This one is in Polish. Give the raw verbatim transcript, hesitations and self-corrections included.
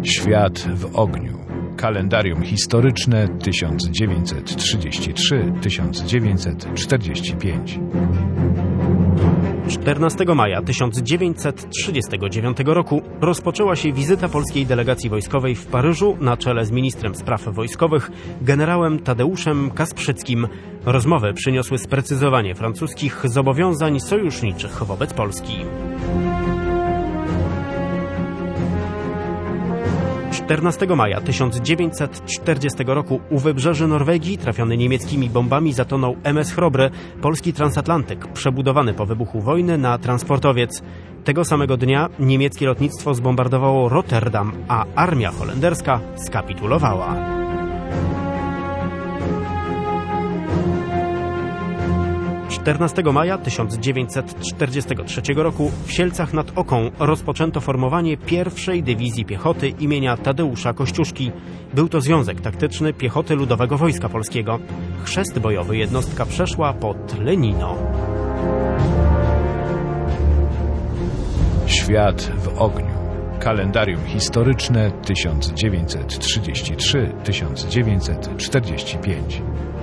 Świat w ogniu. Kalendarium historyczne tysiąc dziewięćset trzydzieści trzy do tysiąc dziewięćset czterdzieści pięć. czternastego maja tysiąc dziewięćset trzydziestego dziewiątego roku rozpoczęła się wizyta polskiej delegacji wojskowej w Paryżu na czele z ministrem spraw wojskowych generałem Tadeuszem Kasprzyckim. Rozmowy przyniosły sprecyzowanie francuskich zobowiązań sojuszniczych wobec Polski. czternastego maja tysiąc dziewięćset czterdziestego roku u wybrzeży Norwegii trafiony niemieckimi bombami zatonął M S Chrobry, polski transatlantyk przebudowany po wybuchu wojny na transportowiec. Tego samego dnia niemieckie lotnictwo zbombardowało Rotterdam, a armia holenderska skapitulowała. czternastego maja tysiąc dziewięćset czterdziestego trzeciego roku w Sielcach nad Oką rozpoczęto formowanie pierwszej Dywizji Piechoty imienia Tadeusza Kościuszki. Był to związek taktyczny Piechoty Ludowego Wojska Polskiego. Chrzest bojowy jednostka przeszła pod Lenino. Świat w ogniu. Kalendarium historyczne tysiąc dziewięćset trzydzieści trzy do tysiąc dziewięćset czterdzieści pięć.